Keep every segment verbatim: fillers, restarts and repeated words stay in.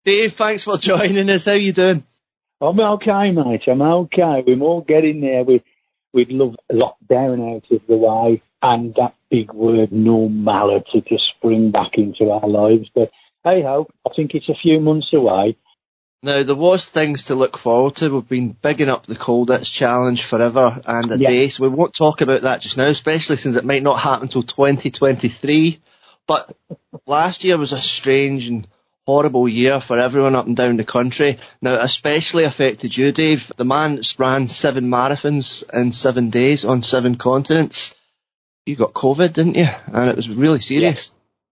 Dave, thanks for joining us. How you doing? I'm okay, mate. I'm okay. We're all getting there. We, we'd love lockdown out of the way and that big word normality to spring back into our lives. But hey ho, I think it's a few months away. Now, there was things to look forward to. We've been bigging up the Colditz Challenge forever and a Yeah. day, so we won't talk about that just now, especially since it might not happen until twenty twenty-three. But last year was a strange and horrible year for everyone up and down the country. Now, especially affected you, Dave. The man that's ran seven marathons in seven days on seven continents. You got COVID, didn't you? And it was really serious.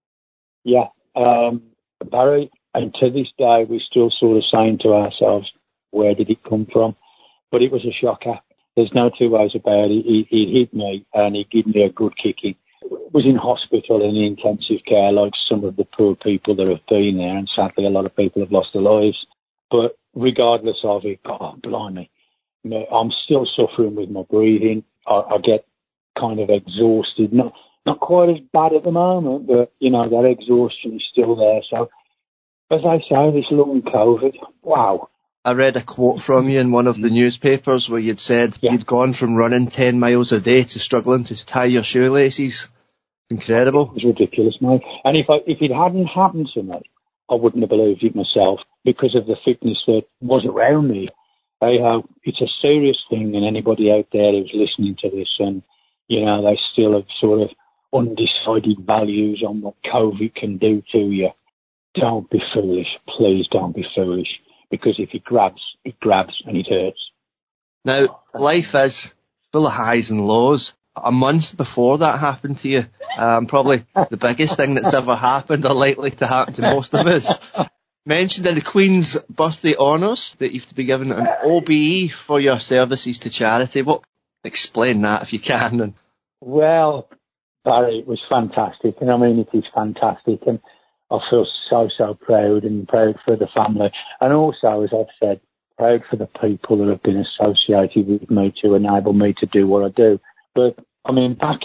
Yeah. yeah. Um, Barry, and to this day, we're still sort of saying to ourselves, where did it come from? But it was a shocker. There's no two ways about it. He, he hit me and he gave me a good kicking. Was in hospital in intensive care like some of the poor people that have been there, and sadly a lot of people have lost their lives. But regardless of it, God, blimey, I'm still suffering with my breathing. I, I get kind of exhausted, not not quite as bad at the moment, but you know, that exhaustion is still there. So as I say, this long COVID, wow. I read a quote from you in one of the newspapers where you'd said yeah. you'd gone from running ten miles a day to struggling to tie your shoelaces. Incredible. It was ridiculous, mate. And if I, if it hadn't happened to me, I wouldn't have believed it myself because of the fitness that was around me. Hey, uh, it's a serious thing, and anybody out there who's listening to this and, you know, they still have sort of undecided values on what COVID can do to you, don't be foolish. Please don't be foolish. Because if it grabs, it grabs and it hurts. Now, life is full of highs and lows. A month before that happened to you, um, probably the biggest thing that's ever happened or likely to happen to most of us. Mentioned in the Queen's birthday honours that you have to be given an O B E for your services to charity. What? Explain that if you can. And well, Barry, it was fantastic, and I mean it is fantastic, and I feel so, so proud and proud for the family. And also, as I've said, proud for the people that have been associated with me to enable me to do what I do. But, I mean, back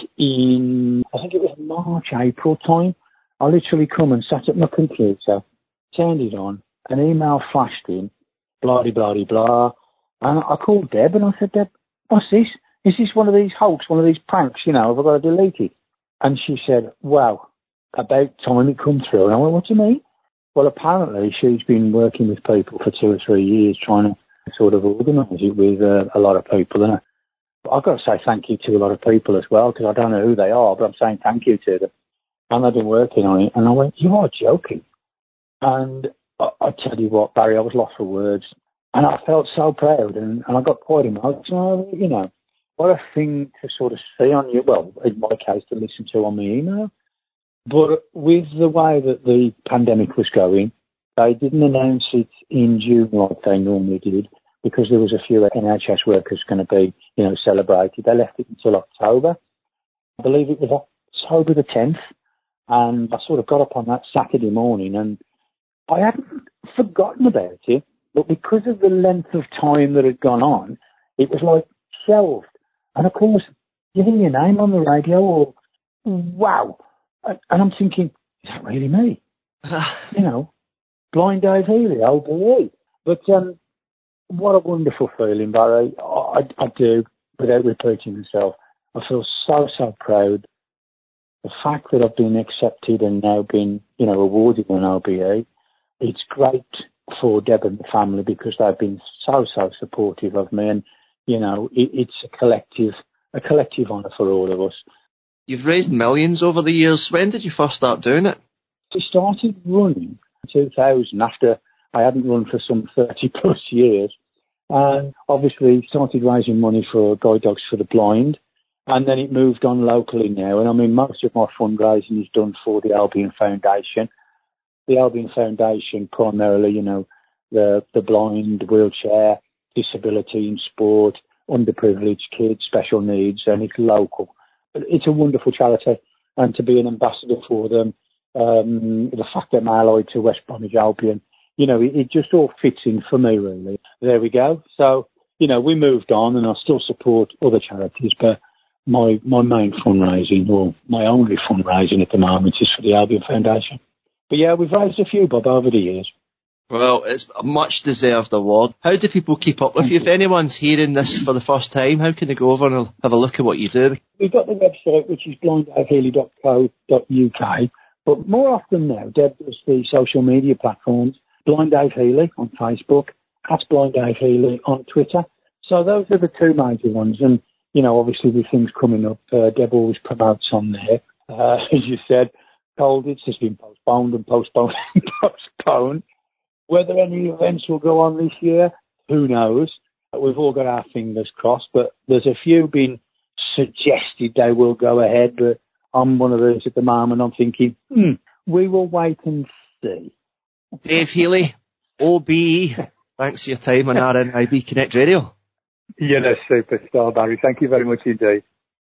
in, I think it was March, April time, I literally come and sat at my computer, turned it on, an email flashed in, blah, blah, blah, blah. And I called Deb and I said, Deb, what's this? Is this one of these hoax, one of these pranks, you know, have I got to delete it? And she said, well, about time it come through. And I went, what do you mean? Well, apparently she's been working with people for two or three years trying to sort of organise it with uh, a lot of people. And I've got to say thank you to a lot of people as well, because I don't know who they are, but I'm saying thank you to them. And they've been working on it. And I went, you are joking. And I, I tell you what, Barry, I was lost for words. And I felt so proud, and, and I got quite emotional. You know, what a thing to sort of see on you. Well, in my case, to listen to on my email. But with the way that the pandemic was going, they didn't announce it in June like they normally did, because there was a few N H S workers going to be, you know, celebrated. They left it until October. I believe it was October the tenth. And I sort of got up on that Saturday morning and I hadn't forgotten about it, but because of the length of time that had gone on, it was like shelved. And of course, you hear your name on the radio or, wow. And I'm thinking, is that really me? You know, blind Dave Healy, O B E. But, um, what a wonderful feeling, Barry. I, I do, without repeating myself. I feel so, so proud. The fact that I've been accepted and now been, you know, awarded an O B E, it's great for Deb and the family because they've been so, so supportive of me. And, you know, it, it's a collective, a collective honour for all of us. You've raised millions over the years. When did you first start doing it? I started running in two thousand after I hadn't run for some thirty plus years. And obviously started raising money for Guide Dogs for the Blind. And then it moved on locally now. And I mean, most of my fundraising is done for the Albion Foundation. The Albion Foundation, primarily, you know, the, the blind, wheelchair, disability in sport, underprivileged kids, special needs, and it's local. It's a wonderful charity. And to be an ambassador for them, um, the fact that I'm allied to West Bromwich Albion, you know, it, it just all fits in for me, really. There we go. So, you know, we moved on and I still support other charities, but my, my main fundraising, or my only fundraising at the moment, is for the Albion Foundation. But yeah, we've raised a few, Bob, over the years. Well, it's a much deserved award. How do people keep up with you? If anyone's hearing this for the first time, how can they go over and have a look at what you do? We've got the website, which is blind dave healy dot co dot uk, but more often now, Deb does the social media platforms, Blind Dave Healy on Facebook, at Blind Dave Healy on Twitter. So those are the two major ones. And, you know, obviously with things coming up, uh, Deb always promotes on there. Uh, as you said, Colditz has been postponed and postponed and postponed. Whether any events will go on this year, who knows? We've all got our fingers crossed, but there's a few been suggested they will go ahead, but I'm one of those at the moment. I'm thinking, hmm, we will wait and see. Dave Healy, O B E, thanks for your time on R N I B Connect Radio. You're a superstar, Barry. Thank you very much indeed.